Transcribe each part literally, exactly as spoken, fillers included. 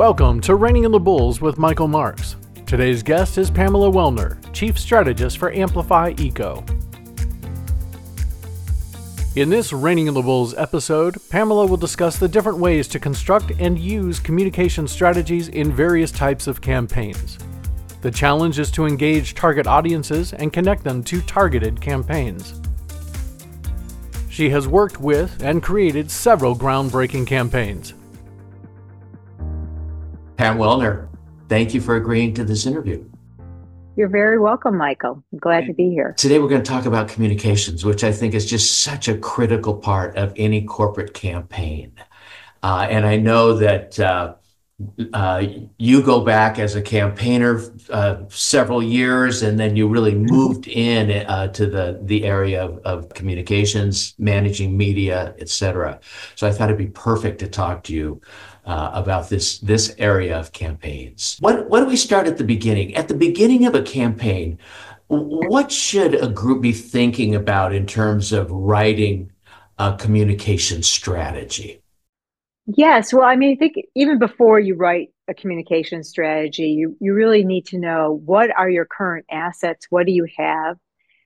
Welcome to Reining in the Bulls with Michael Marks. Today's guest is Pamela Wellner, Chief Strategist for Amplify Eco. In this Reining in the Bulls episode, Pamela will discuss the different ways to construct and use communication strategies in various types of campaigns. The challenge is to engage target audiences and connect them to targeted campaigns. She has worked with and created several groundbreaking campaigns. Pam Wellner, thank you for agreeing to this interview. You're very welcome, Michael. I'm glad to be here. Today we're going to talk about communications, which I think is just such a critical part of any corporate campaign. Uh, and I know that uh, uh, you go back as a campaigner uh, several years, and then you really moved in uh, to the, the area of, of communications, managing media, et cetera. So I thought it'd be perfect to talk to you Uh, about this this area of campaigns. What what do we start at the beginning? At the beginning of a campaign, what should a group be thinking about in terms of writing a communication strategy? Yes, well, I mean, I think even before you write a communication strategy, you, you really need to know what are your current assets, what do you have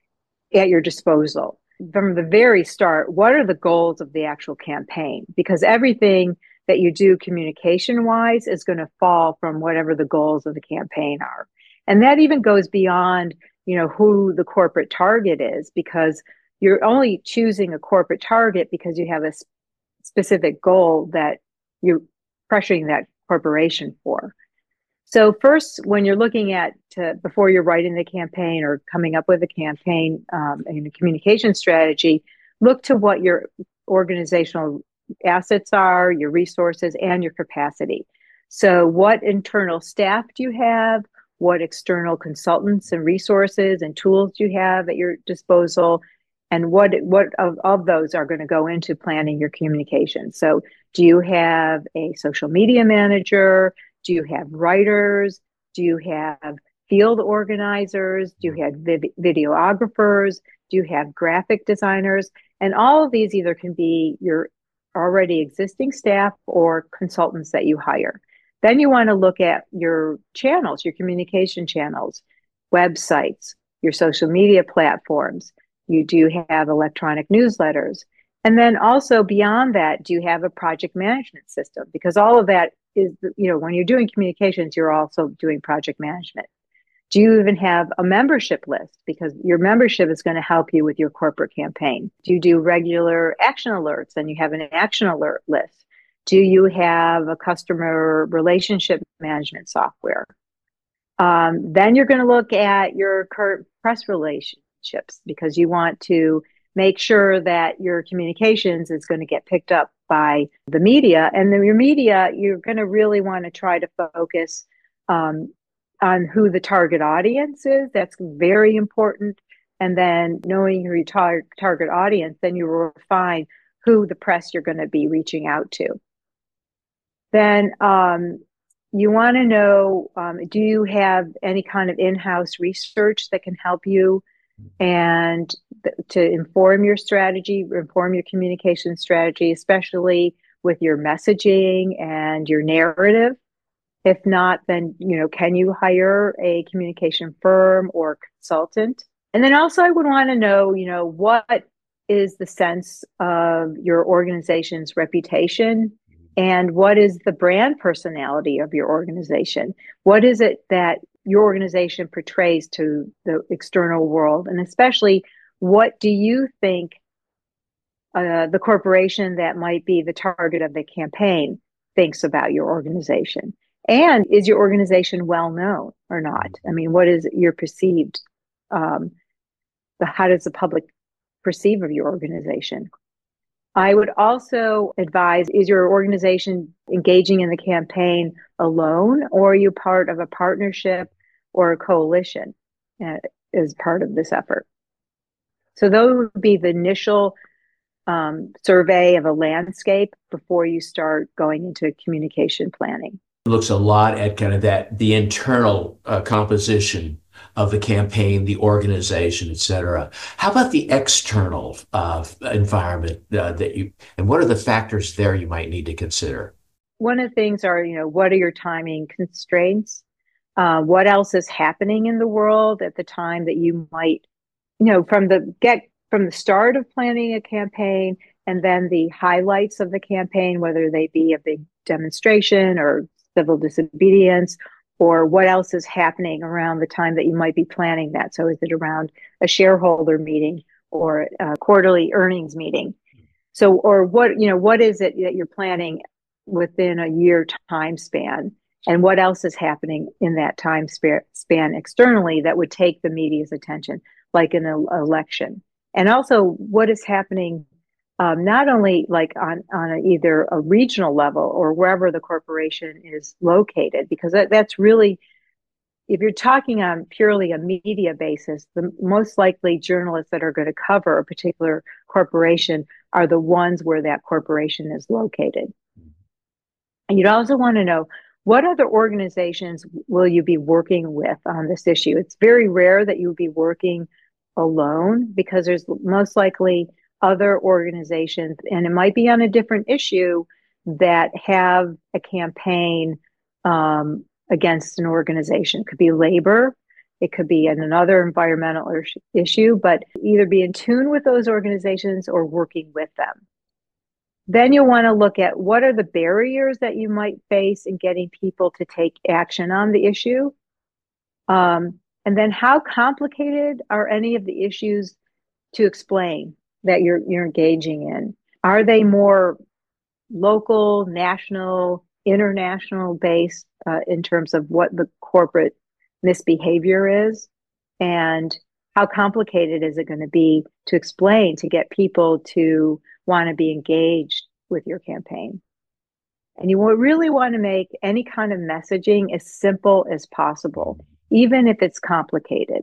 at your disposal? From the very start, what are the goals of the actual campaign? Because everything that you do communication-wise is going to fall from whatever the goals of the campaign are. And that even goes beyond, you know, who the corporate target is, because you're only choosing a corporate target because you have a sp- specific goal that you're pressuring that corporation for. So first, when you're looking at, to, before you're writing the campaign or coming up with a campaign um, and a communication strategy, look to what your organizational assets are, your resources, and your capacity. So what internal staff do you have? What external consultants and resources and tools do you have at your disposal? And what what of, of those are going to go into planning your communication? So do you have a social media manager? Do you have writers? Do you have field organizers? Do you have vid- videographers? Do you have graphic designers? And all of these either can be your already existing staff or consultants that you hire. Then you want to look at your channels, your communication channels, websites, your social media platforms. You do have electronic newsletters. And then also beyond that, do you have a project management system? Because all of that is, you know, when you're doing communications, you're also doing project management. Do you even have a membership list? Because your membership is going to help you with your corporate campaign. Do you do regular action alerts and you have an action alert list? Do you have a customer relationship management software? Um, then you're going to look at your current press relationships, because you want to make sure that your communications is going to get picked up by the media. And then your media, you're going to really want to try to focus um, on who the target audience is. That's very important. And then knowing your tar- target audience, then you will refine who the press you're going to be reaching out to. Then um, you want to know, um, do you have any kind of in-house research that can help you and th- to inform your strategy, inform your communication strategy, especially with your messaging and your narrative? If not, then, you know, can you hire a communication firm or consultant? And then also I would want to know, you know, what is the sense of your organization's reputation, and what is the brand personality of your organization? What is it that your organization portrays to the external world? And especially, what do you think uh, the corporation that might be the target of the campaign thinks about your organization? And is your organization well known or not? I mean, what is your perceived, um, the, how does the public perceive of your organization? I would also advise, is your organization engaging in the campaign alone, or are you part of a partnership or a coalition uh, as part of this effort? So those would be the initial um, survey of a landscape before you start going into communication planning. Looks a lot at kind of that, the internal uh, composition of the campaign, the organization, et cetera. How about the external uh, environment uh, that you, and what are the factors there you might need to consider? one of the things are, you know, what are your timing constraints? Uh, what else is happening in the world at the time that you might, you know, from the get from the start of planning a campaign, and then the highlights of the campaign, whether they be a big demonstration or civil disobedience, or what else is happening around the time that you might be planning that. So is it around a shareholder meeting or a quarterly earnings meeting? So, or what, you know, what is it that you're planning within a year time span? And what else is happening in that time span externally that would take the media's attention, like an election? And also, what is happening um, not only like on, on a, either a regional level or wherever the corporation is located, because that, that's really, if you're talking on purely a media basis, the most likely journalists that are going to cover a particular corporation are the ones where that corporation is located. And you'd also want to know, what other organizations will you be working with on this issue? It's very rare that you would be working alone, because there's most likely other organizations, and it might be on a different issue, that have a campaign um, against an organization. It could be labor, it could be another environmental issue, but either be in tune with those organizations or working with them. Then you'll want to look at what are the barriers that you might face in getting people to take action on the issue. Um, and then how complicated are any of the issues to explain that you're you're engaging in? Are they more local, national, international based uh, in terms of what the corporate misbehavior is? And how complicated is it going to be to explain to get people to want to be engaged with your campaign? And you really want to make any kind of messaging as simple as possible, even if it's complicated.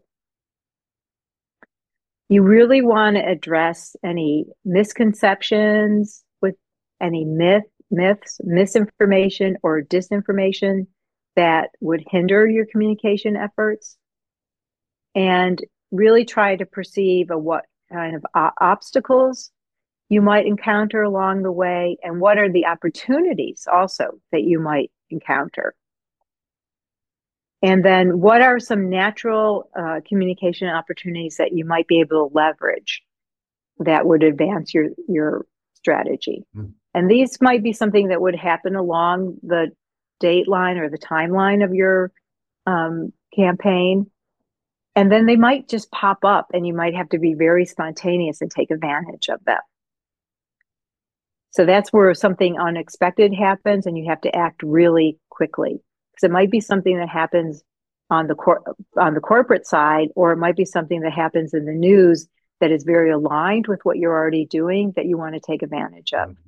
You really want to address any misconceptions, with any myth, myths, misinformation, or disinformation that would hinder your communication efforts, and really try to perceive a, what kind of o- obstacles you might encounter along the way, and what are the opportunities also that you might encounter. And then what are some natural uh, communication opportunities that you might be able to leverage that would advance your, your strategy? Mm. And these might be something that would happen along the date line or the timeline of your um, campaign. And then they might just pop up, and you might have to be very spontaneous and take advantage of them. So that's where something unexpected happens, and you have to act really quickly, because it might be something that happens on the cor- on the corporate side, or it might be something that happens in the news that is very aligned with what you're already doing that you want to take advantage of. Mm-hmm.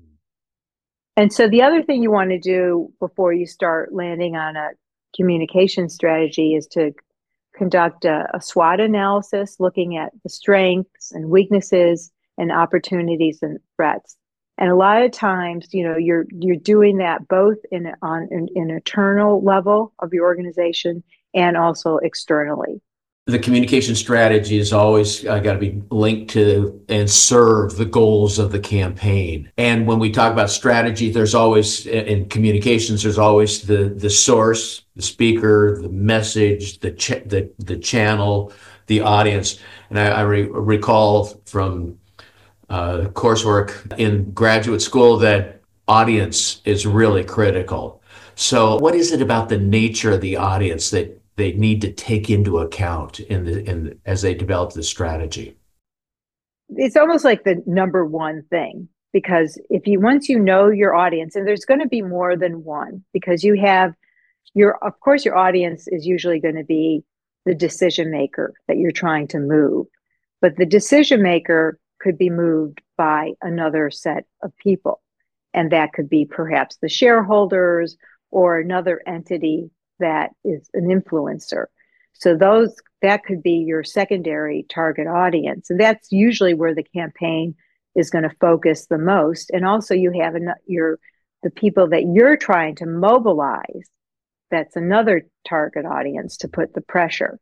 And so the other thing you want to do before you start landing on a communication strategy is to conduct a, a SWOT analysis, looking at the strengths and weaknesses and opportunities and threats. And a lot of times, you know, you're you're doing that both in on an internal level of your organization and also externally. The communication strategy is always uh, got to be linked to and serve the goals of the campaign. And when we talk about strategy, there's always, in communications, there's always the the source, the speaker, the message, the ch- the the channel, the audience. And I, I re- recall from uh, coursework in graduate school that audience is really critical. So what is it about the nature of the audience that they need to take into account in the in as they develop the strategy? It's almost like the number one thing, because if you once you know your audience, and there's going to be more than one, because you have your, of course, your audience is usually going to be the decision maker that you're trying to move, but the decision maker could be moved by another set of people, and that could be perhaps the shareholders or another entity that is an influencer. So those, that could be your secondary target audience. And that's usually where the campaign is going to focus the most. And also you have an, your, the people that you're trying to mobilize. That's another target audience to put the pressure.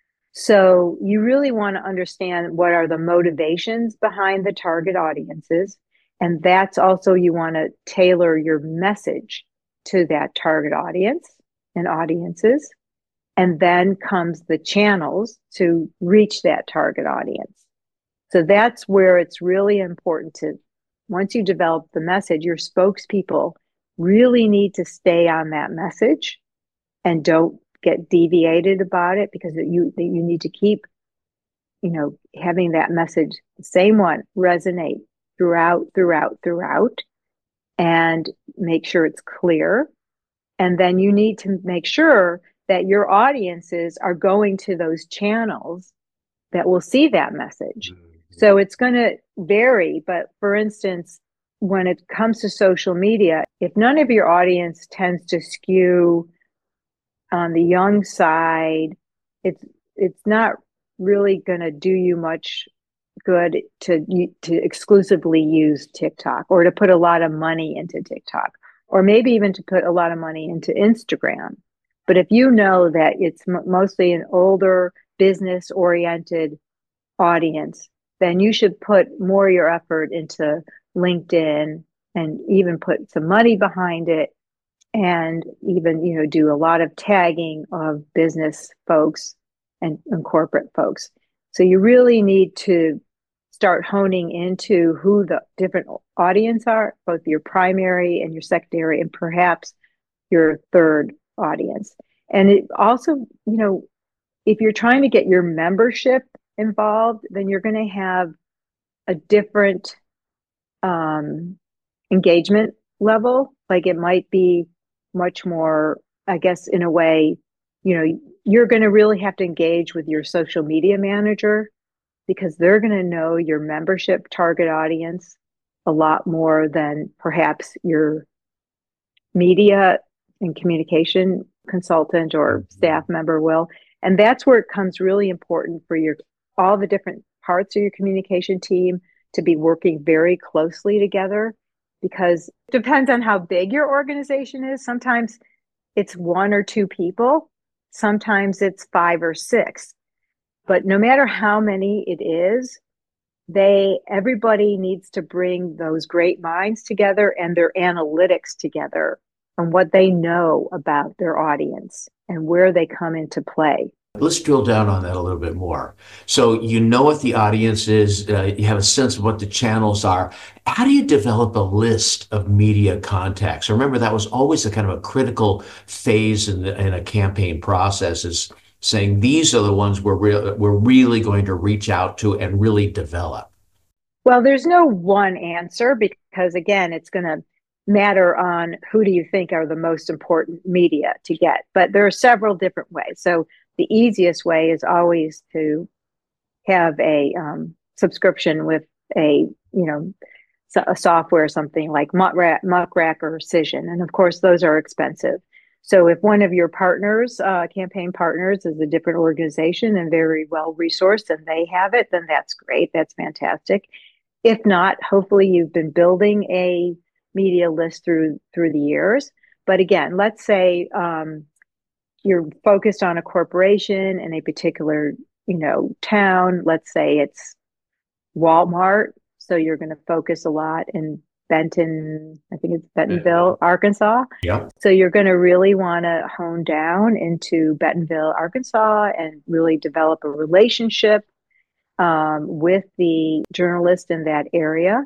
So you really want to understand what are the motivations behind the target audiences. And that's also, you want to tailor your message to that target audience and audiences. And then comes the channels to reach that target audience. So that's where it's really important to, once you develop the message, your spokespeople really need to stay on that message and don't get deviated about it, because you you need to keep, you know, having that message, the same one, resonate throughout, throughout, throughout, and make sure it's clear. And then you need to make sure that your audiences are going to those channels that will see that message. Mm-hmm. So it's going to vary. But for instance, when it comes to social media, if none of your audience tends to skew on the young side, it's it's not really going to do you much good to to exclusively use TikTok, or to put a lot of money into TikTok, or maybe even to put a lot of money into Instagram. But if you know that it's m- mostly an older business oriented audience, then you should put more of your effort into LinkedIn, and even put some money behind it, and even, you know, do a lot of tagging of business folks and, and corporate folks. So you really need to start honing into who the different audience are, both your primary and your secondary, and perhaps your third audience. And it also, you know, if you're trying to get your membership involved, then you're going to have a different um, engagement level. Like it might be much more, I guess, in a way, you know, you're going to really have to engage with your social media manager, because they're going to know your membership target audience a lot more than perhaps your media and communication consultant or staff member will. And that's where it comes really important for your all the different parts of your communication team to be working very closely together, because it depends on how big your organization is. Sometimes it's one or two people, sometimes it's five or six. But no matter how many it is, they everybody needs to bring those great minds together and their analytics together on what they know about their audience and where they come into play. Let's drill down on that a little bit more. So you know what the audience is, uh, you have a sense of what the channels are. How do you develop a list of media contacts? Remember, that was always a kind of a critical phase in, the, in a campaign process, is saying these are the ones we're, re- we're really going to reach out to and really develop. Well, there's no one answer, because again, it's going to matter on who do you think are the most important media to get. But there are several different ways. So the easiest way is always to have a um, subscription with a, you know, a software, something like Muckrack or Cision. And of course, those are expensive. So if one of your partners, uh, campaign partners, is a different organization and very well resourced and they have it, then that's great. That's fantastic. If not, hopefully you've been building a media list through through the years. But again, let's say um, you're focused on a corporation in a particular, you know, town. Let's say it's Walmart. So you're going to focus a lot in Benton, I think it's Bentonville, mm-hmm. Arkansas. Yeah. So you're going to really want to hone down into Bentonville, Arkansas, and really develop a relationship um, with the journalist in that area.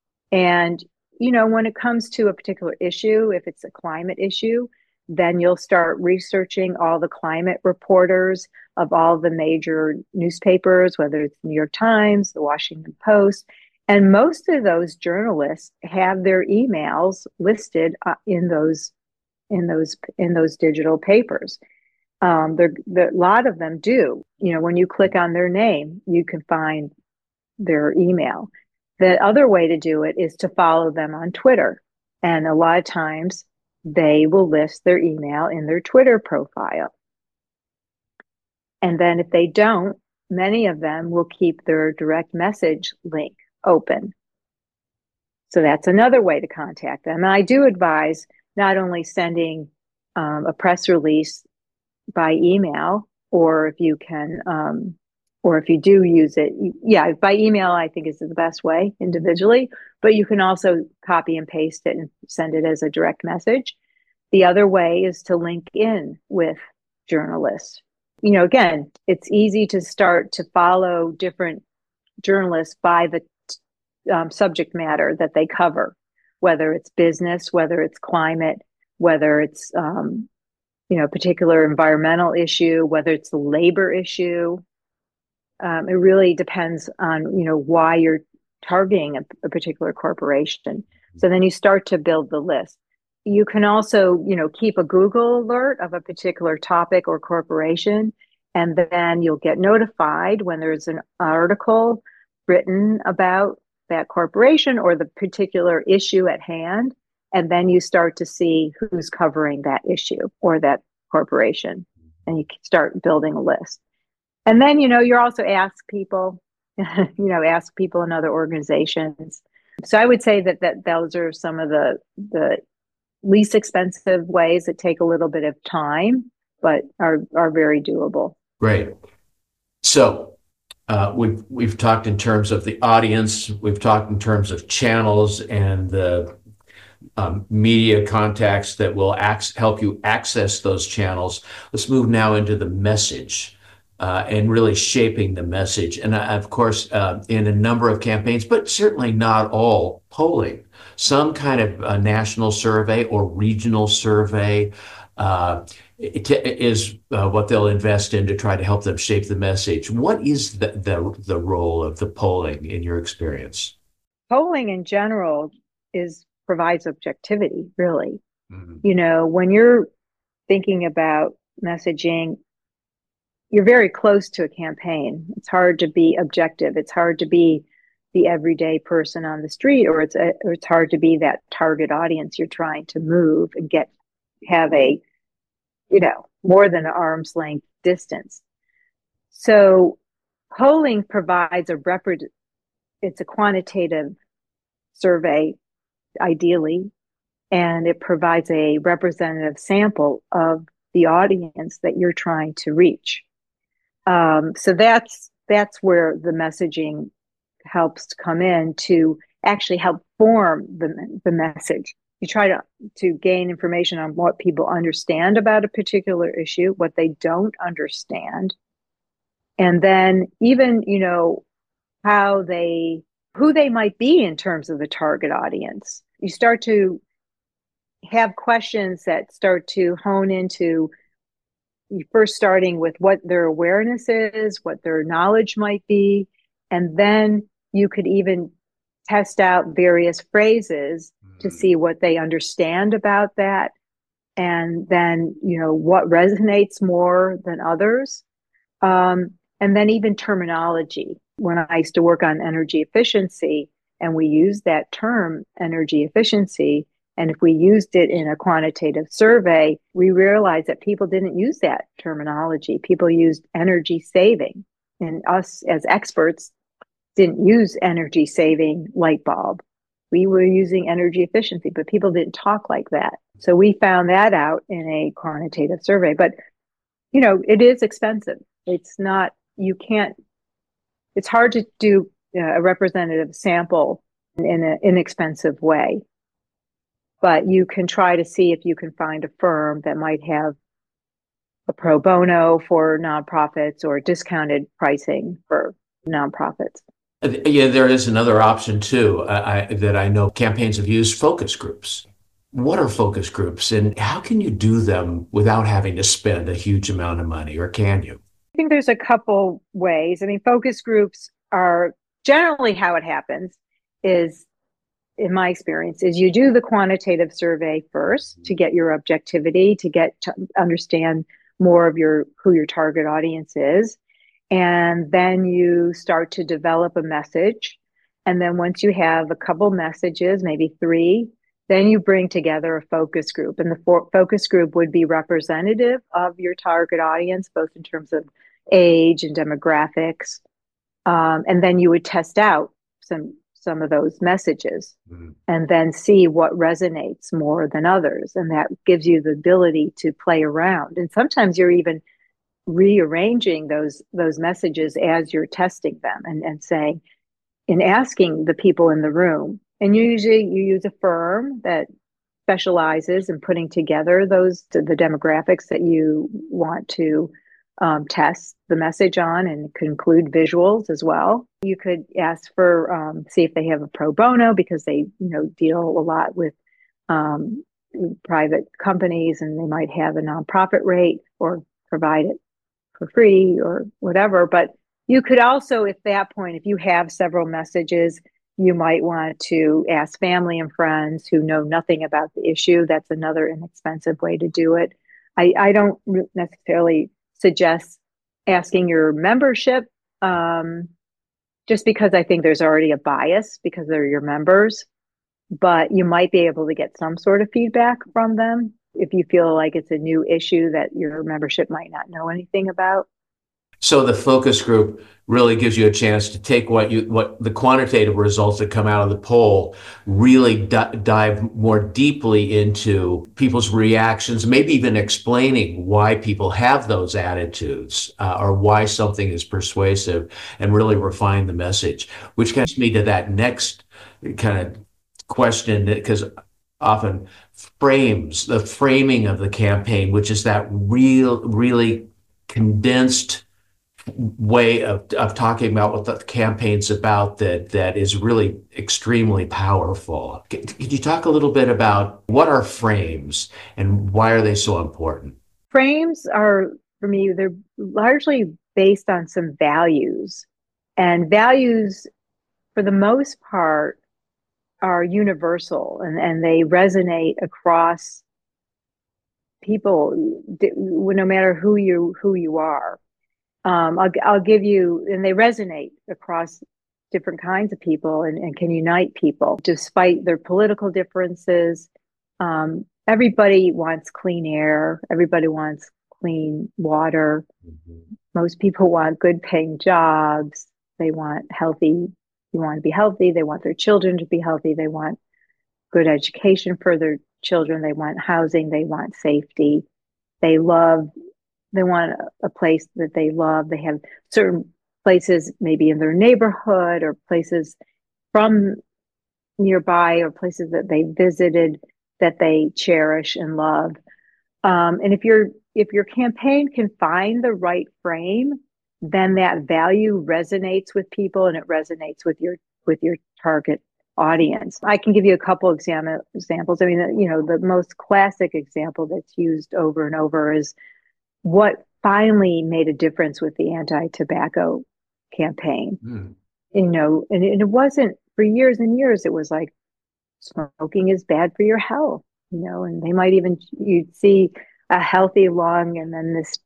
And, you know, when it comes to a particular issue, if it's a climate issue, then you'll start researching all the climate reporters of all the major newspapers, whether it's New York Times, the Washington Post. And most of those journalists have their emails listed uh, in those in those in those digital papers. Um, there, there, a lot of them do. You know, when you click on their name, you can find their email. The other way to do it is to follow them on Twitter, and a lot of times they will list their email in their Twitter profile. And then if they don't, many of them will keep their direct message link open. So that's another way to contact them. And I do advise not only sending um, a press release by email, or if you can, um, or if you do use it, yeah, by email, I think is the best way individually, but you can also copy and paste it and send it as a direct message. The other way is to link in with journalists. You know, again, it's easy to start to follow different journalists by the um, subject matter that they cover, whether it's business, whether it's climate, whether it's um, you know, a particular environmental issue, whether it's the labor issue. Um, it really depends on, you know, why you're targeting a, a particular corporation. So then you start to build the list. You can also, you know, keep a Google alert of a particular topic or corporation, and then you'll get notified when there's an article written about that corporation or the particular issue at hand. And then you start to see who's covering that issue or that corporation, and you start building a list. And then, you know, you're also ask people, you know, ask people in other organizations. So I would say that that those are some of the the least expensive ways that take a little bit of time, but are are very doable. Great. So uh, we've we've talked in terms of the audience. We've talked in terms of channels and the um, media contacts that will ac- help you access those channels. Let's move now into the message. Uh, and really shaping the message. And uh, of course, uh, in a number of campaigns, but certainly not all, polling, some kind of a national survey or regional survey uh, it, it is uh, what they'll invest in to try to help them shape the message. What is the, the, the role of the polling in your experience? Polling in general is provides objectivity, really. Mm-hmm. You know, when you're thinking about messaging, you're very close to a campaign. It's hard to be objective. It's hard to be the everyday person on the street, or it's a, or it's hard to be that target audience you're trying to move and get have a, you know, more than an arm's length distance. So polling provides a rep. It's a quantitative survey, ideally, and it provides a representative sample of the audience that you're trying to reach. Um, so that's that's where the messaging helps to come in to actually help form the the message. You try to to gain information on what people understand about a particular issue, what they don't understand, and then even, you know, how they who they might be in terms of the target audience. You start to have questions that start to hone into you first starting with what their awareness is, what their knowledge might be, and then you could even test out various phrases mm. to see what they understand about that, and then, you know, what resonates more than others, um, and then even terminology. When I used to work on energy efficiency, and we used that term, energy efficiency, and if we used it in a quantitative survey, we realized that people didn't use that terminology. People used energy saving. And us as experts didn't use energy saving light bulb. We were using energy efficiency, but people didn't talk like that. So we found that out in a quantitative survey. But, you know, it is expensive. It's not, you can't, it's hard to do a representative sample in an inexpensive way. But you can try to see if you can find a firm that might have a pro bono for nonprofits or discounted pricing for nonprofits. Yeah, there is another option too I, I, that I know campaigns have used: focus groups. What are focus groups, and how can you do them without having to spend a huge amount of money, or can you? I think there's a couple ways. I mean, focus groups are generally how it happens is, in my experience, is you do the quantitative survey first to get your objectivity, to get to understand more of your who your target audience is. And then you start to develop a message. And then once you have a couple messages, maybe three, then you bring together a focus group. And the for- focus group would be representative of your target audience, both in terms of age and demographics. Um, and then you would test out some some of those messages mm-hmm. and then see what resonates more than others. And that gives you the ability to play around. And sometimes you're even rearranging those those messages as you're testing them and, and saying, and asking the people in the room. And usually you use a firm that specializes in putting together those the demographics that you want to um, test the message on, and it could include visuals as well. You could ask for um, see if they have a pro bono, because they you know deal a lot with um, private companies, and they might have a nonprofit rate or provide it for free or whatever. But you could also, at that point, if you have several messages, you might want to ask family and friends who know nothing about the issue. That's another inexpensive way to do it. I, I don't necessarily suggest asking your membership, um, just because I think there's already a bias because they're your members, but you might be able to get some sort of feedback from them if you feel like it's a new issue that your membership might not know anything about. So the focus group really gives you a chance to take what you what the quantitative results that come out of the poll, really d- dive more deeply into people's reactions, maybe even explaining why people have those attitudes, uh, or why something is persuasive, and really refine the message. Which gets me to that next kind of question, because often frames the framing of the campaign, which is that real, really condensed way of, of talking about what the campaign's about that that is really extremely powerful. Could, could you talk a little bit about what are frames and why are they so important? Frames are, for me, they're largely based on some values, and values, for the most part, are universal, and, and they resonate across people, no matter who you who you are. Um, I'll, I'll give you, and they resonate across different kinds of people, and, and can unite people despite their political differences. Um, everybody wants clean air. Everybody wants clean water. Mm-hmm. Most people want good paying jobs. They want healthy, you want to be healthy. They want their children to be healthy. They want good education for their children. They want housing. They want safety. They love They want a place that they love. They have certain places, maybe in their neighborhood, or places from nearby, or places that they visited that they cherish and love. Um, and if your if your campaign can find the right frame, then that value resonates with people, and it resonates with your with your target audience. I can give you a couple exam- examples. I mean, you know, the most classic example that's used over and over is what finally made a difference with the anti-tobacco campaign. Mm. You know, and it, it wasn't, for years and years, it was like, smoking is bad for your health, you know, and they might even, you'd see a healthy lung and then this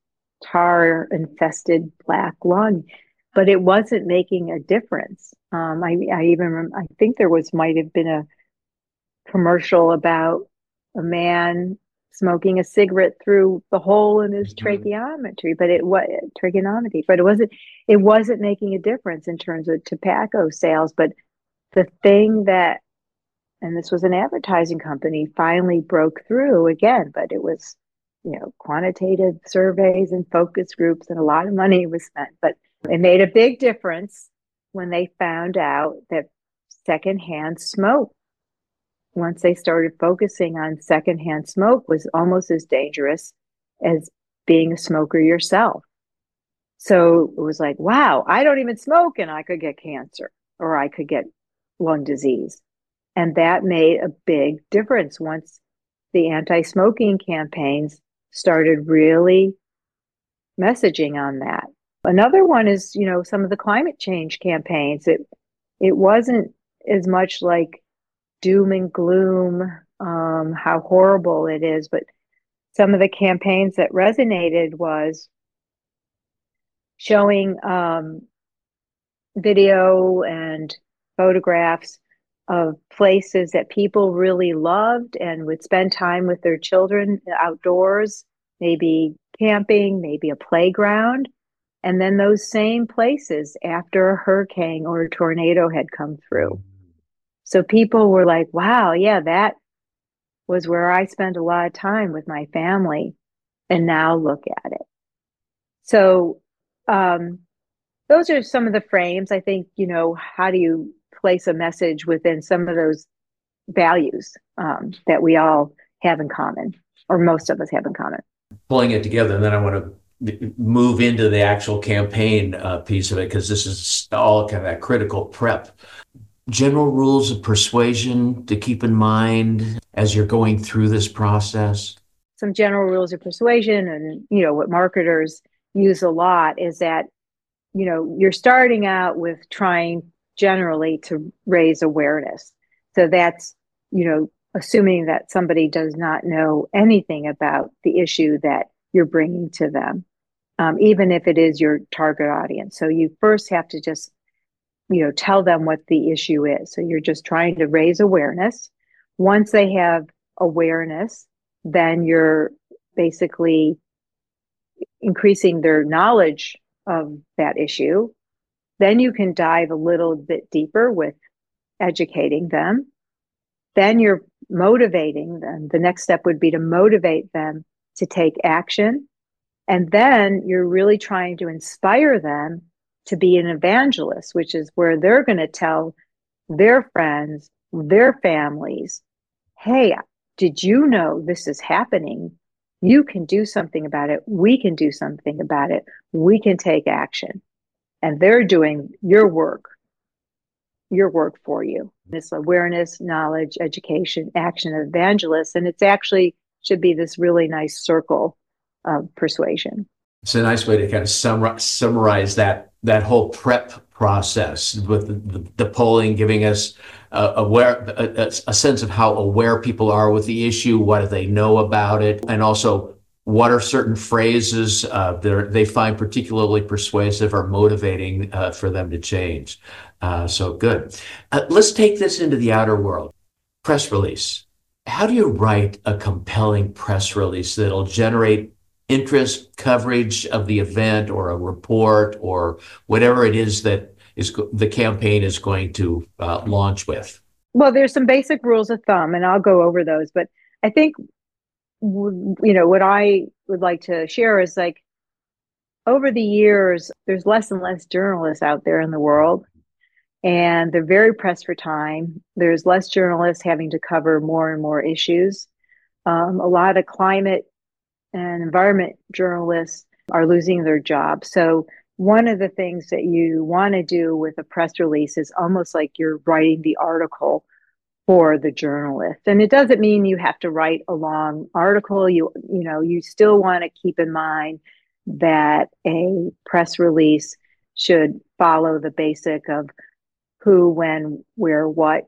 tar infested black lung, but it wasn't making a difference. Um, I, I even, I think there was, might have been a commercial about a man smoking a cigarette through the hole in his mm-hmm. tracheometry, but it was trigonometry, but it wasn't, it wasn't making a difference in terms of tobacco sales. But the thing that, and this was an advertising company, finally broke through again, but it was, you know, quantitative surveys and focus groups, and a lot of money was spent, but it made a big difference when they found out that secondhand smoke, once they started focusing on secondhand smoke, was almost as dangerous as being a smoker yourself. So it was like, wow, I don't even smoke and I could get cancer, or I could get lung disease. And that made a big difference once the anti-smoking campaigns started really messaging on that. Another one is, you know, some of the climate change campaigns. It it wasn't as much like doom and gloom, um, how horrible it is, but some of the campaigns that resonated was showing um, video and photographs of places that people really loved and would spend time with their children outdoors, maybe camping, maybe a playground. And then those same places, after a hurricane or a tornado had come through. So people were like, wow, yeah, that was where I spent a lot of time with my family. And now look at it. So um, those are some of the frames. I think, you know, how do you place a message within some of those values um, that we all have in common, or most of us have in common. Pulling it together, and then I want to move into the actual campaign uh, piece of it, because this is all kind of that critical prep. General rules of persuasion to keep in mind as you're going through this process. Some general rules of persuasion, and you know what marketers use a lot is that you know you're starting out with trying generally to raise awareness. So that's you know assuming that somebody does not know anything about the issue that you're bringing to them, um, even if it is your target audience. So you first have to just you know tell them what the issue is. So you're just trying to raise awareness. Once they have awareness, then you're basically increasing their knowledge of that issue. Then you can dive a little bit deeper with educating them. Then you're motivating them. The next step would be to motivate them to take action. And then you're really trying to inspire them to be an evangelist, which is where they're going to tell their friends, their families, hey, did you know this is happening? You can do something about it. We can do something about it. We can take action. And they're doing your work, your work for you. This awareness, knowledge, education, action, evangelist. And it's actually should be this really nice circle of persuasion. It's a nice way to kind of summarize, summarize that that whole prep process with the, the, the polling, giving us uh, aware a, a sense of how aware people are with the issue, what do they know about it, and also what are certain phrases uh, that they find particularly persuasive or motivating uh, for them to change. Uh, so good. Uh, let's take this into the outer world. Press release. How do you write a compelling press release that'll generate interest, coverage of the event or a report or whatever it is that is the campaign is going to uh, launch with? Well, there's some basic rules of thumb, and I'll go over those. But I think, you know, what I would like to share is like over the years, there's less and less journalists out there in the world, and they're very pressed for time. There's less journalists having to cover more and more issues. Um, a lot of climate and environment journalists are losing their jobs. So one of the things that you want to do with a press release is almost like you're writing the article for the journalist. And it doesn't mean you have to write a long article. You, you know, you still want to keep in mind that a press release should follow the basic of who, when, where, what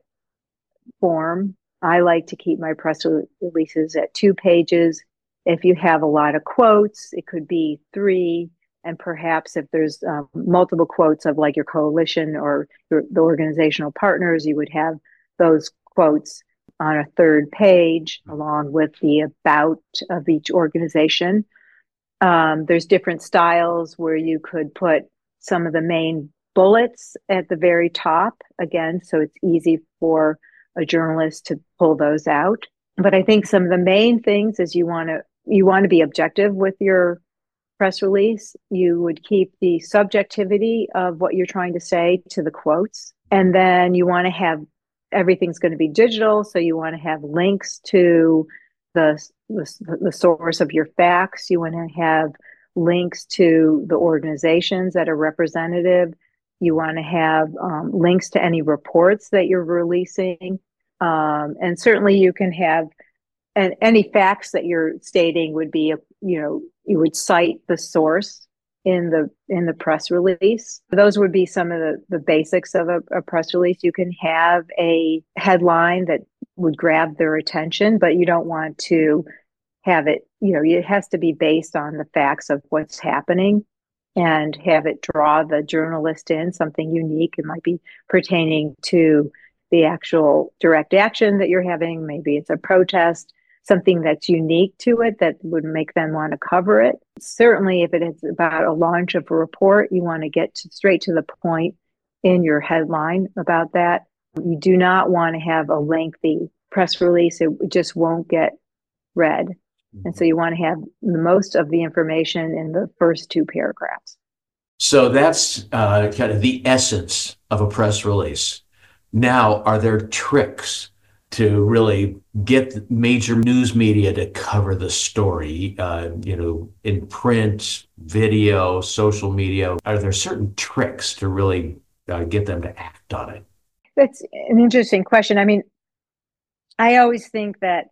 form. I like to keep my press releases at two pages. If you have a lot of quotes, it could be three. And perhaps if there's um, multiple quotes of like your coalition or your, the organizational partners, you would have those quotes on a third page along with the about of each organization. Um, there's different styles where you could put some of the main bullets at the very top, again, so it's easy for a journalist to pull those out. But I think some of the main things is you want to you want to be objective with your press release. You would keep the subjectivity of what you're trying to say to the quotes. And then you want to have everything's going to be digital. So you want to have links to the, the, the source of your facts. You want to have links to the organizations that are representative. You want to have um, links to any reports that you're releasing. Um, and certainly you can have, and any facts that you're stating would be, you know, you would cite the source in the in the press release. Those would be some of the, the basics of a, a press release. You can have a headline that would grab their attention, but you don't want to have it, you know, it has to be based on the facts of what's happening and have it draw the journalist in, something unique. It might be pertaining to the actual direct action that you're having. Maybe it's a protest, something that's unique to it that would make them want to cover it. Certainly, if it is about a launch of a report, you want to get to, straight to the point in your headline about that. You do not want to have a lengthy press release. It just won't get read. Mm-hmm. And so you want to have the most of the information in the first two paragraphs. So that's uh, kind of the essence of a press release. Now, are there tricks to really get major news media to cover the story, uh, you know, in print, video, social media? Are there certain tricks to really uh, get them to act on it? That's an interesting question. I mean, I always think that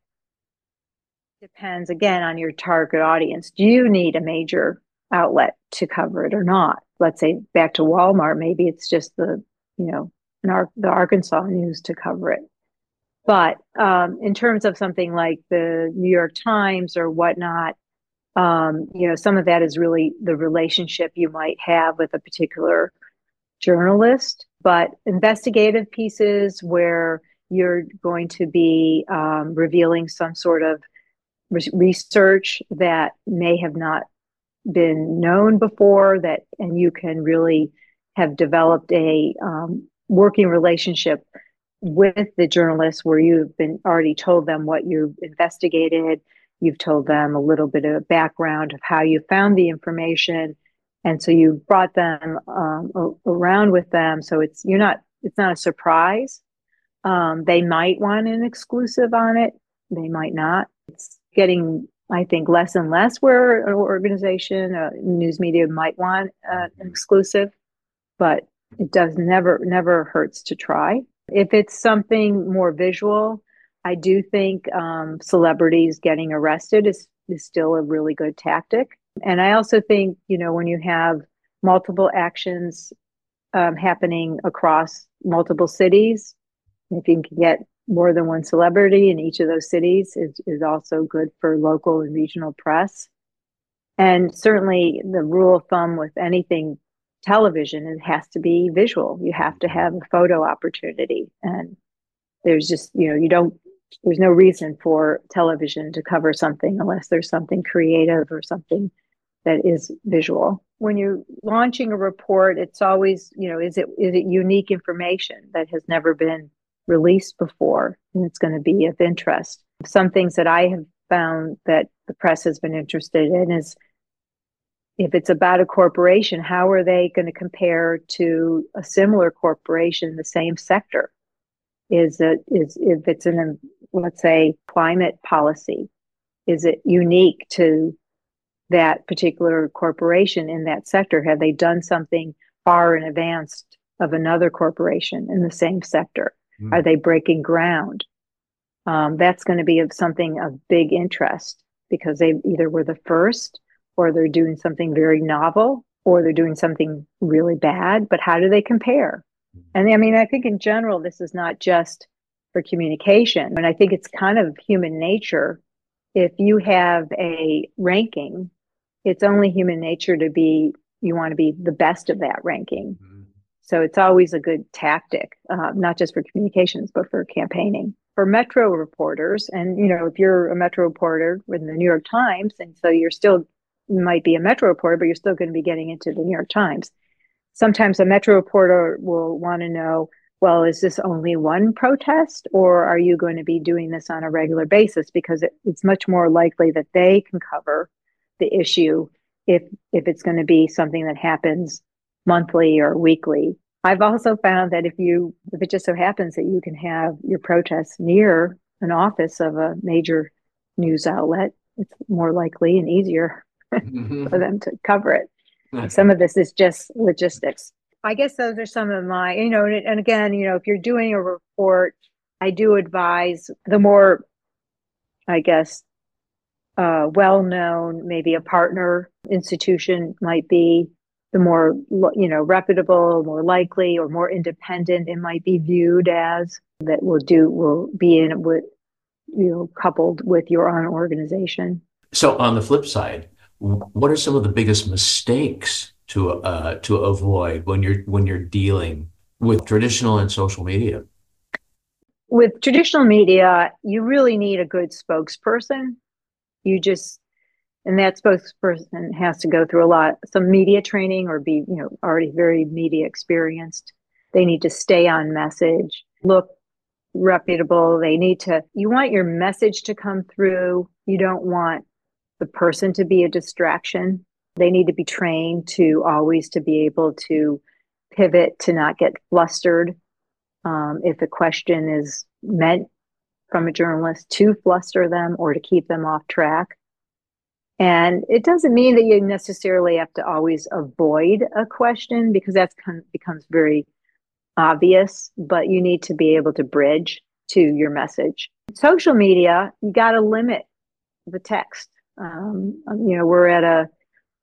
depends again on your target audience. Do you need a major outlet to cover it or not? Let's say back to Walmart, maybe it's just the, you know, the Arkansas News to cover it. But um, in terms of something like the New York Times or whatnot, um, you know, some of that is really the relationship you might have with a particular journalist. But investigative pieces where you're going to be um, revealing some sort of re- research that may have not been known before, that and you can really have developed a um, working relationship with the journalists where you've been already told them what you've investigated, you've told them a little bit of background of how you found the information, and so you brought them um, around with them, so it's you're not it's not a surprise. Um, they might want an exclusive on it, they might not. It's getting, I think, less and less where an organization, uh, news media might want uh, an exclusive, but it does never never hurts to try. If it's something more visual, I do think um, celebrities getting arrested is, is still a really good tactic. And I also think, you know, when you have multiple actions um, happening across multiple cities, if you can get more than one celebrity in each of those cities is, is also good for local and regional press. And certainly the rule of thumb with anything television, it has to be visual. You have to have a photo opportunity. And there's just, you know, you don't, there's no reason for television to cover something unless there's something creative or something that is visual. When you're launching a report, it's always, you know, is it is it unique information that has never been released before and it's going to be of interest? Some things that I have found that the press has been interested in is if it's about a corporation, how are they going to compare to a similar corporation in the same sector? Is it is if it's in a, let's say, climate policy, is it unique to that particular corporation in that sector? Have they done something far in advance of another corporation in the same sector? Mm. Are they breaking ground? Um, that's going to be of something of big interest because they either were the first, or they're doing something very novel, or they're doing something really bad. But how do they compare? And I mean, I think in general, this is not just for communication. And I think it's kind of human nature. If you have a ranking, it's only human nature to be, you want to be the best of that ranking. Mm-hmm. So it's always a good tactic, uh, not just for communications, but for campaigning. For Metro reporters, and, you know, if you're a Metro reporter in the New York Times, and so you're still, you might be a Metro reporter, but you're still going to be getting into the New York Times. Sometimes a Metro reporter will want to know, well, is this only one protest, or are you going to be doing this on a regular basis? Because it, it's much more likely that they can cover the issue if if it's going to be something that happens monthly or weekly. I've also found that if you if it just so happens that you can have your protests near an office of a major news outlet, it's more likely and easier mm-hmm. for them to cover it. Some of this is just logistics. I guess those are some of my, you know, and again, you know, if you're doing a report, I do advise the more, I guess, uh, well-known, maybe a partner institution might be, the more, you know, reputable, more likely, or more independent it might be viewed as, that will do, will be in with, you know, coupled with your own organization. So on the flip side, what are some of the biggest mistakes to uh, to avoid when you're when you're dealing with traditional and social media? With traditional media, you really need a good spokesperson. You just, and that spokesperson has to go through a lot, some media training, or be, you know, already very media experienced. They need to stay on message, look reputable. They need to, you want your message to come through. You don't want the person to be a distraction. They need to be trained to always to be able to pivot, to not get flustered. Um, if a question is meant from a journalist to fluster them or to keep them off track. And it doesn't mean that you necessarily have to always avoid a question, because that becomes very obvious, but you need to be able to bridge to your message. Social media, you got to limit the text. Um, you know, we're at a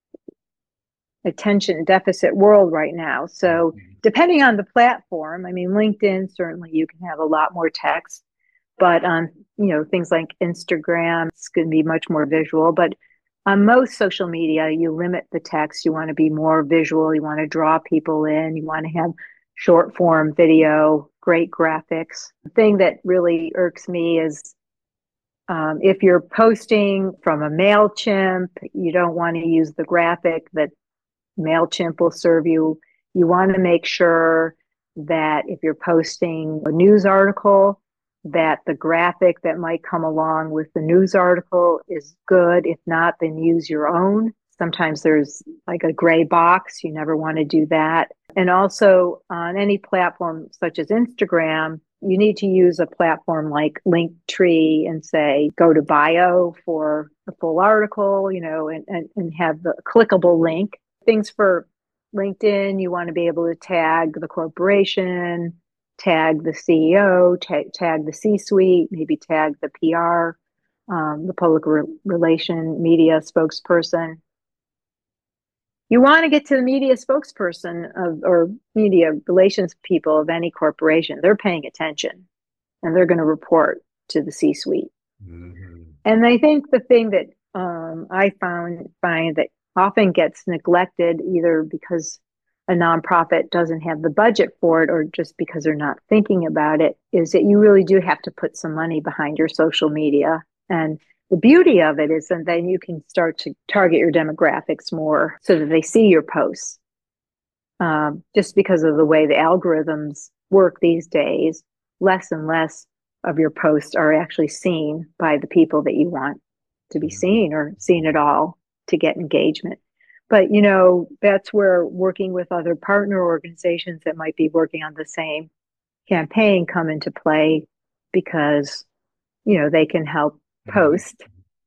attention deficit world right now. So depending on the platform, I mean, LinkedIn, certainly you can have a lot more text, but on, you know, things like Instagram, it's going to be much more visual. But on most social media, you limit the text. You want to be more visual. You want to draw people in. You want to have short form video, great graphics. The thing that really irks me is um, if you're posting from a MailChimp, you don't want to use the graphic that MailChimp will serve you. You want to make sure that if you're posting a news article, that the graphic that might come along with the news article is good. If not, then use your own. Sometimes there's like a gray box. You never want to do that. And also on any platform such as Instagram, you need to use a platform like Linktree and say, go to bio for the full article, you know, and, and, and have the clickable link. Things for LinkedIn, you want to be able to tag the corporation, tag the C E O, tag, tag the C-suite, maybe tag the P R, um, the public re- relation media spokesperson. You want to get to the media spokesperson of, or media relations people of any corporation. They're paying attention and they're going to report to the C-suite. Mm-hmm. And I think the thing that um, I found find that often gets neglected, either because a nonprofit doesn't have the budget for it or just because they're not thinking about it, is that you really do have to put some money behind your social media. And the beauty of it is that then you can start to target your demographics more so that they see your posts. Um, just because of the way the algorithms work these days, less and less of your posts are actually seen by the people that you want to be seen or seen at all to get engagement. But, you know, that's where working with other partner organizations that might be working on the same campaign come into play, because, you know, they can help post,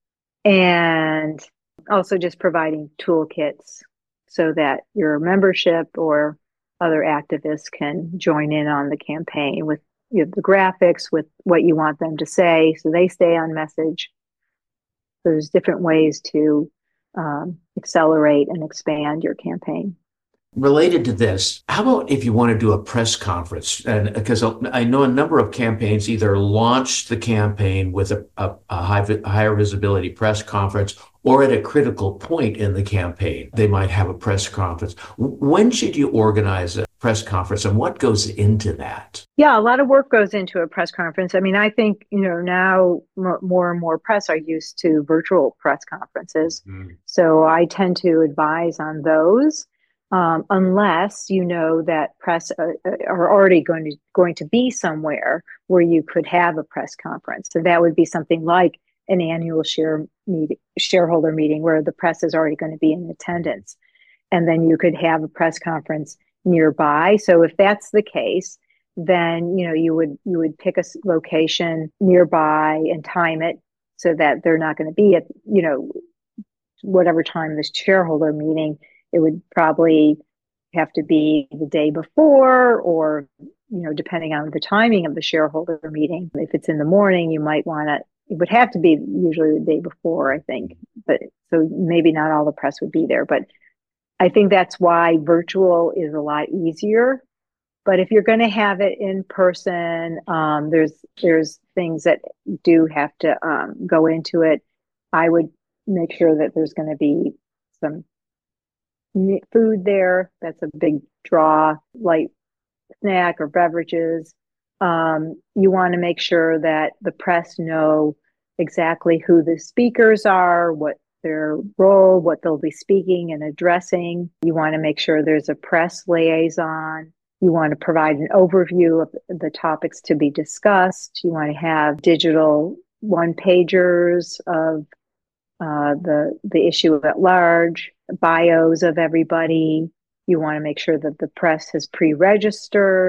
and also just providing toolkits so that your membership or other activists can join in on the campaign with, you know, the graphics, with what you want them to say so they stay on message. There's different ways to um, accelerate and expand your campaign. Related to this, how about if you want to do a press conference? And because I know a number of campaigns either launch the campaign with a, a, a high, higher visibility press conference, or at a critical point in the campaign, they might have a press conference. When should you organize a press conference, and what goes into that? Yeah, a lot of work goes into a press conference. I mean, I think, you know, now more and more press are used to virtual press conferences. Mm-hmm. So I tend to advise on those. Um, unless you know that press are, are already going to going to be somewhere where you could have a press conference. So that would be something like an annual share meeting, shareholder meeting, where the press is already going to be in attendance, and then you could have a press conference nearby. So if that's the case, then you know you would you would pick a location nearby and time it so that they're not going to be at, you know, whatever time this shareholder meeting. It would probably have to be the day before, or, you know, depending on the timing of the shareholder meeting. If it's in the morning, you might want to, it would have to be usually the day before, I think. But so maybe not all the press would be there. But I think that's why virtual is a lot easier. But if you're going to have it in person, um, there's there's things that do have to um, go into it. I would make sure that there's going to be some food there. That's a big draw, light snack or beverages. Um, you want to make sure that the press know exactly who the speakers are, what their role, what they'll be speaking and addressing. You want to make sure there's a press liaison. You want to provide an overview of the topics to be discussed. You want to have digital one-pagers of uh, the the issue at large, bios of everybody. You want to make sure that the press has pre-registered.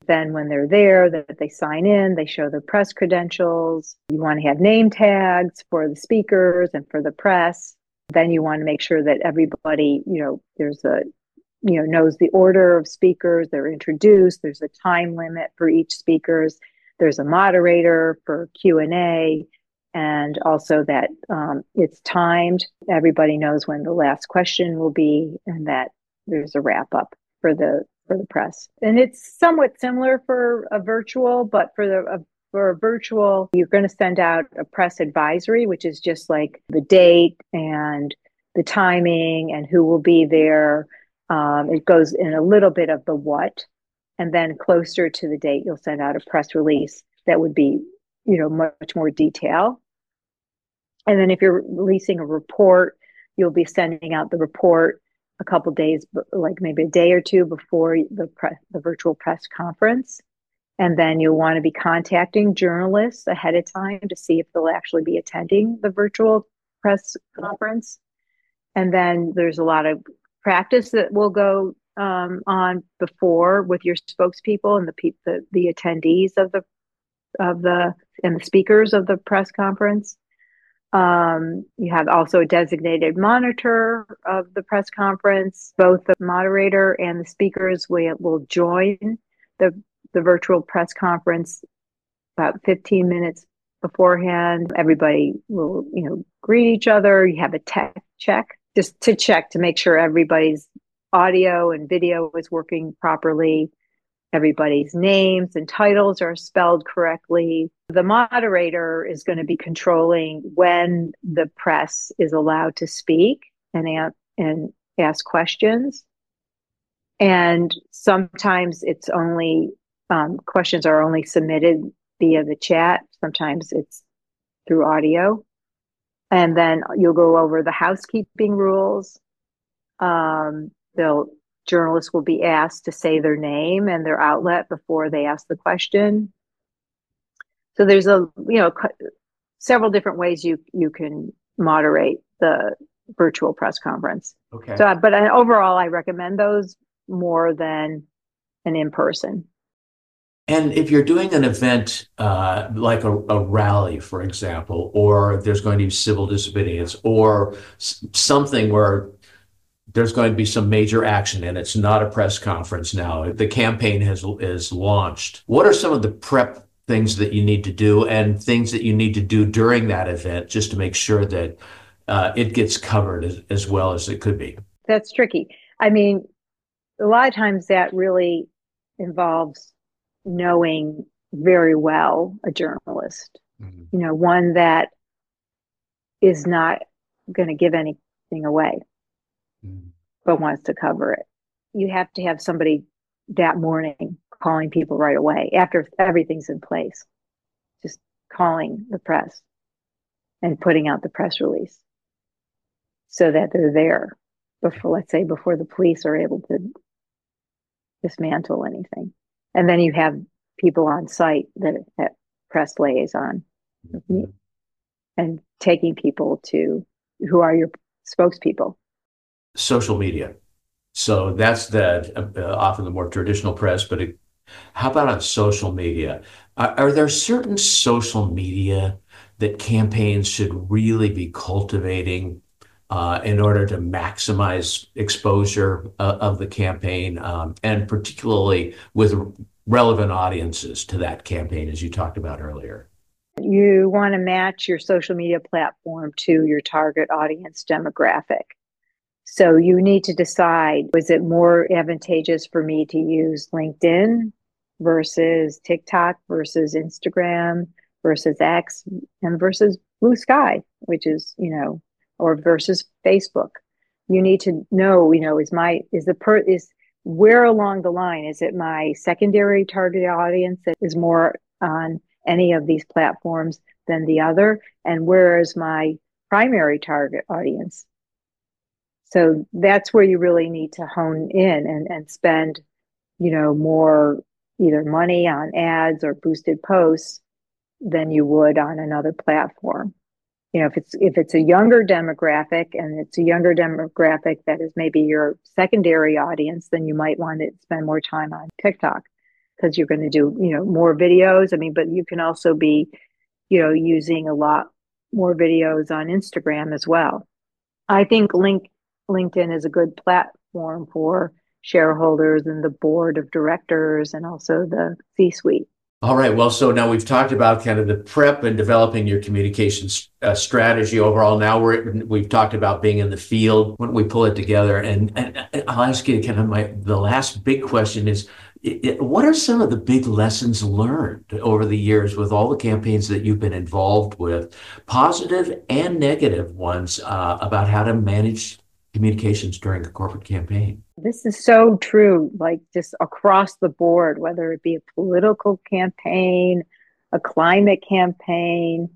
then when they're there, that they sign in, they show their press credentials. You want to have name tags for the speakers and for the press. Then you want to make sure that everybody, you know, there's a, you know, knows the order of speakers, they're introduced, there's a time limit for each speakers, there's a moderator for Q and A, and also that um, it's timed. Everybody knows when the last question will be, and that there's a wrap up for the for the press. And it's somewhat similar for a virtual, but for the a, for a virtual, you're going to send out a press advisory, which is just like the date and the timing and who will be there. Um, it goes in a little bit of the what, and then closer to the date, you'll send out a press release that would be, you know, much more detail. And then if you're releasing a report, you'll be sending out the report a couple days, like maybe a day or two before the press, the virtual press conference. And then you'll want to be contacting journalists ahead of time to see if they'll actually be attending the virtual press conference. And then there's a lot of practice that will go um, on before with your spokespeople and the, pe- the the attendees of the of the and the speakers of the press conference. Um, you have also a designated monitor of the press conference. Both the moderator and the speakers will, will join the, the virtual press conference about fifteen minutes beforehand. Everybody will, you know, greet each other. You have a tech check just to check to make sure everybody's audio and video is working properly. Everybody's names and titles are spelled correctly. The moderator is going to be controlling when the press is allowed to speak and, a- and ask questions. And sometimes it's only, um, questions are only submitted via the chat. Sometimes it's through audio. And then you'll go over the housekeeping rules. Um, they'll Journalists will be asked to say their name and their outlet before they ask the question. So there's a, you know, several different ways you you can moderate the virtual press conference. Okay. So, but overall, I recommend those more than an in-person. And if you're doing an event uh, like a, a rally, for example, or there's going to be civil disobedience or s- something where there's going to be some major action and it's not a press conference now, the campaign has is launched. What are some of the prep things that you need to do and things that you need to do during that event just to make sure that uh, it gets covered as, as well as it could be? That's tricky. I mean, a lot of times that really involves knowing very well a journalist, mm-hmm. you know, one that is not going to give anything away, mm-hmm. but wants to cover it. You have to have somebody that morning calling people right away after everything's in place, just calling the press and putting out the press release so that they're there before, let's say, before the police are able to dismantle anything. And then you have people on site that, that press liaison mm-hmm. and taking people to who are your spokespeople. Social media. So that's the uh, often the more traditional press, but it, how about on social media? Are, are there certain social media that campaigns should really be cultivating uh, in order to maximize exposure uh, of the campaign, um, and particularly with relevant audiences to that campaign, as you talked about earlier? You want to match your social media platform to your target audience demographic. So you need to decide, was it more advantageous for me to use LinkedIn versus TikTok versus Instagram versus X and versus Blue Sky, which is, you know, or versus Facebook. You need to know, you know, is my, is the per, is where along the line, is it my secondary target audience that is more on any of these platforms than the other? And where is my primary target audience? So that's where you really need to hone in and, and spend, you know, more either money on ads or boosted posts than you would on another platform. You know, if it's if it's a younger demographic and it's a younger demographic that is maybe your secondary audience, then you might want to spend more time on TikTok. because you're going to do, you know, more videos. I mean, but you can also be, you know, using a lot more videos on Instagram as well. I think link, LinkedIn is a good platform for shareholders and the board of directors and also the C-suite. All right. Well, so now we've talked about kind of the prep and developing your communications uh, strategy overall. Now we're we've talked about being in the field when we pull it together. And, and I'll ask you kind of my the last big question is, it, what are some of the big lessons learned over the years with all the campaigns that you've been involved with, positive and negative ones, uh, about how to manage communications during a corporate campaign? This is so true, like just across the board, whether it be a political campaign, a climate campaign,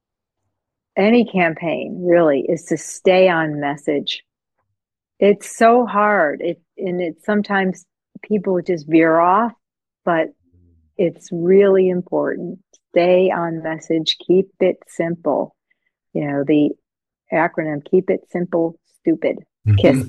any campaign really, is to stay on message. It's so hard. It, and it sometimes people just veer off, but it's really important. Stay on message, keep it simple. You know, the acronym, keep it simple, stupid. KISS.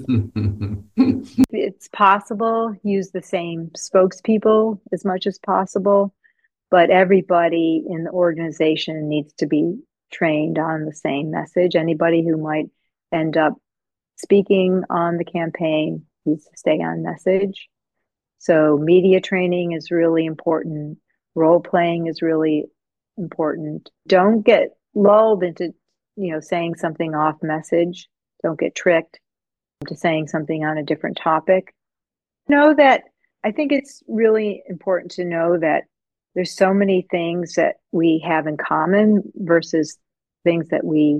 It's possible, use the same spokespeople as much as possible, but everybody in the organization needs to be trained on the same message. Anybody who might end up speaking on the campaign needs to stay on message. So media training is really important. Role playing is really important. Don't get lulled into, you know, saying something off message. Don't get tricked to saying something on a different topic. Know that I think it's really important to know that there's so many things that we have in common versus things that we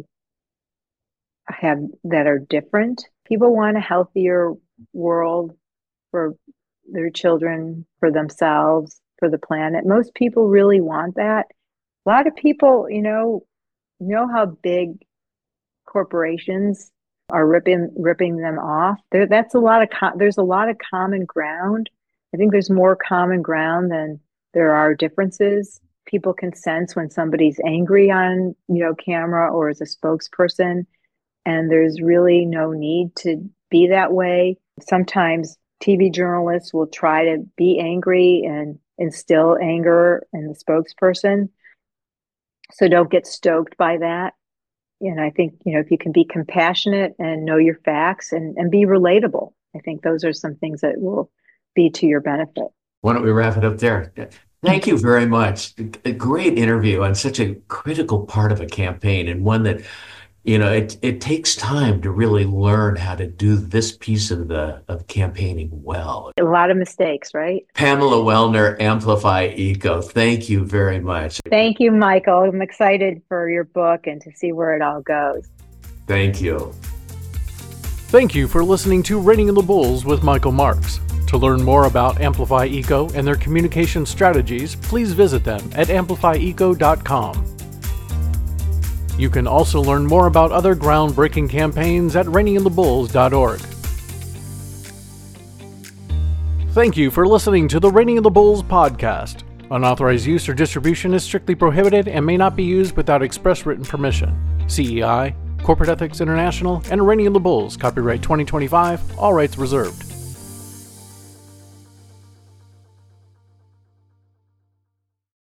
have that are different. People want a healthier world for their children, for themselves, for the planet. Most people really want that. A lot of people, you know, know how big corporations are ripping ripping them off. There, that's a lot of com- there's a lot of common ground. I think there's more common ground than there are differences. People can sense when somebody's angry on, you know, camera or as a spokesperson, and there's really no need to be that way. Sometimes T V journalists will try to be angry and instill anger in the spokesperson. So don't get stoked by that. And I think, you know, if you can be compassionate and know your facts and, and be relatable, I think those are some things that will be to your benefit. Why don't we wrap it up there? Thank you very much. A great interview on such a critical part of a campaign, and one that, you know, it it takes time to really learn how to do this piece of the of campaigning well. A lot of mistakes, right? Pamela Wellner, Amplify Eco, thank you very much. Thank you, Michael. I'm excited for your book and to see where it all goes. Thank you. Thank you for listening to Reining in the Bulls with Michael Marks. To learn more about Amplify Eco and their communication strategies, please visit them at amplify eco dot com. You can also learn more about other groundbreaking campaigns at reining in the bulls dot org. Thank you for listening to the Reining in the Bulls podcast. Unauthorized use or distribution is strictly prohibited and may not be used without express written permission. C E I, Corporate Ethics International, and Reining in the Bulls, copyright twenty twenty-five, all rights reserved.